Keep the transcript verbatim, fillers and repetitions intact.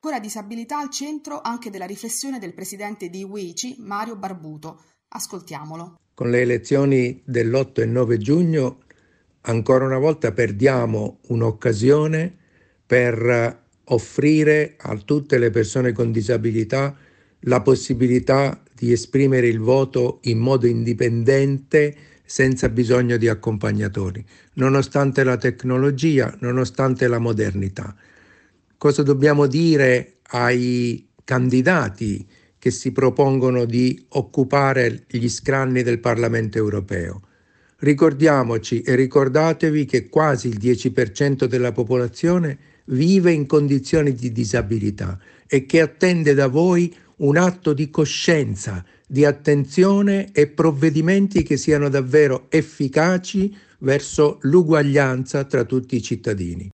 Con la disabilità al centro anche della riflessione del presidente di U I C I, Mario Barbuto. Ascoltiamolo. Con le elezioni dell'otto e nove giugno ancora una volta perdiamo un'occasione per offrire a tutte le persone con disabilità la possibilità di esprimere il voto in modo indipendente, senza bisogno di accompagnatori, nonostante la tecnologia, nonostante la modernità. Cosa dobbiamo dire ai candidati che si propongono di occupare gli scranni del Parlamento europeo? Ricordiamoci e ricordatevi che quasi il dieci per cento della popolazione vive in condizioni di disabilità e che attende da voi un atto di coscienza, di attenzione e provvedimenti che siano davvero efficaci verso l'uguaglianza tra tutti i cittadini.